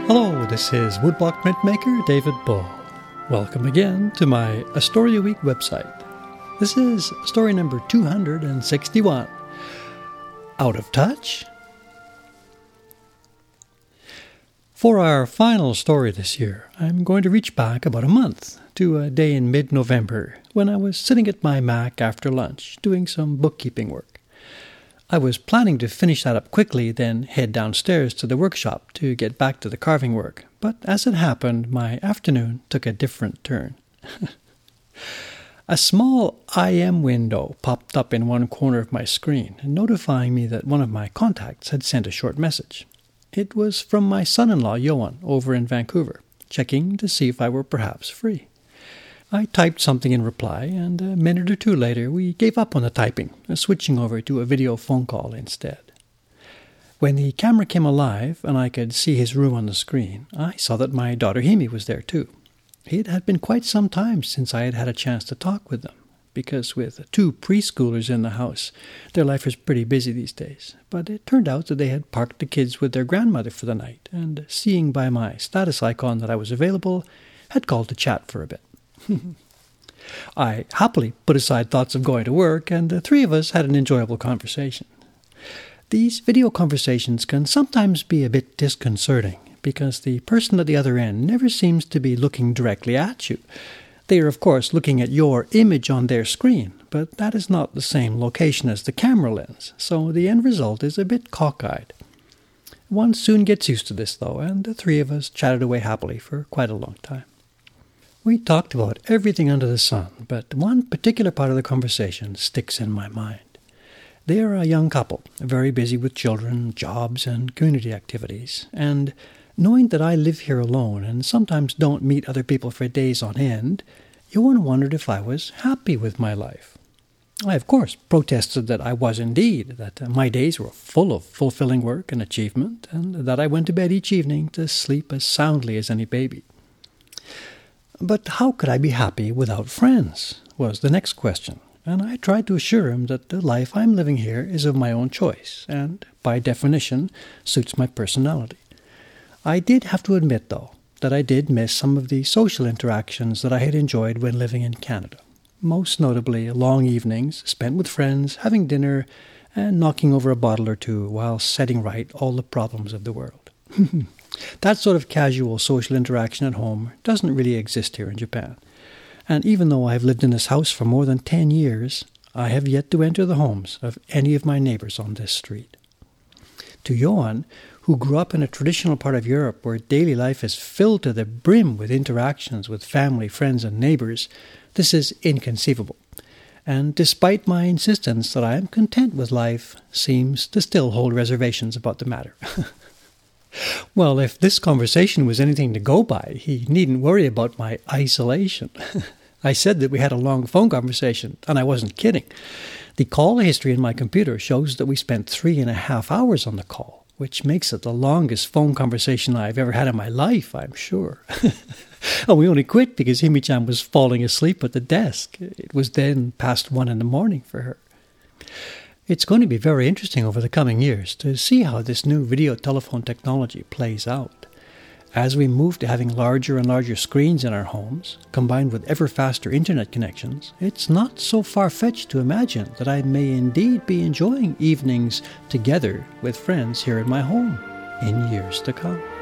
Hello, this is Woodblock Printmaker David Bull. Welcome again to my A Story a Week website. This is story number 261, Out of Touch? For our final story this year, I'm going to reach back about a month to a day in mid-November when I was sitting at my Mac after lunch doing some bookkeeping work. I was planning to finish that up quickly, then head downstairs to the workshop to get back to the carving work, but as it happened, my afternoon took a different turn. A small IM window popped up in one corner of my screen, notifying me that one of my contacts had sent a short message. It was from my son-in-law, Johan, over in Vancouver, checking to see if I were perhaps free. I typed something in reply, and a minute or two later we gave up on the typing, switching over to a video phone call instead. When the camera came alive and I could see his room on the screen, I saw that my daughter Hemi was there too. It had been quite some time since I had had a chance to talk with them, because with 2 preschoolers in the house, their life is pretty busy these days. But it turned out that they had parked the kids with their grandmother for the night, and seeing by my status icon that I was available, had called to chat for a bit. I happily put aside thoughts of going to work, and the 3 of us had an enjoyable conversation. These video conversations can sometimes be a bit disconcerting, because the person at the other end never seems to be looking directly at you. They are, of course, looking at your image on their screen, but that is not the same location as the camera lens, so the end result is a bit cockeyed. One soon gets used to this, though, and the 3 of us chatted away happily for quite a long time. We talked about everything under the sun, but one particular part of the conversation sticks in my mind. They are a young couple, very busy with children, jobs, and community activities, and knowing that I live here alone and sometimes don't meet other people for days on end, Johan wondered if I was happy with my life. I, of course, protested that I was indeed, that my days were full of fulfilling work and achievement, and that I went to bed each evening to sleep as soundly as any baby. But how could I be happy without friends, was the next question, and I tried to assure him that the life I'm living here is of my own choice, and, by definition, suits my personality. I did have to admit, though, that I did miss some of the social interactions that I had enjoyed when living in Canada, most notably long evenings spent with friends, having dinner, and knocking over a bottle or two while setting right all the problems of the world. That sort of casual social interaction at home doesn't really exist here in Japan. And even though I have lived in this house for more than 10 years, I have yet to enter the homes of any of my neighbors on this street. To Johan, who grew up in a traditional part of Europe where daily life is filled to the brim with interactions with family, friends, and neighbors, this is inconceivable. And despite my insistence that I am content with life, seems to still hold reservations about the matter. Well, if this conversation was anything to go by, he needn't worry about my isolation. I said that we had a long phone conversation, and I wasn't kidding. The call history in my computer shows that we spent 3.5 hours on the call, which makes it the longest phone conversation I've ever had in my life, I'm sure. And we only quit because Himi-chan was falling asleep at the desk. It was then past 1 a.m. for her. It's going to be very interesting over the coming years to see how this new video telephone technology plays out. As we move to having larger and larger screens in our homes, combined with ever faster internet connections, it's not so far-fetched to imagine that I may indeed be enjoying evenings together with friends here in my home in years to come.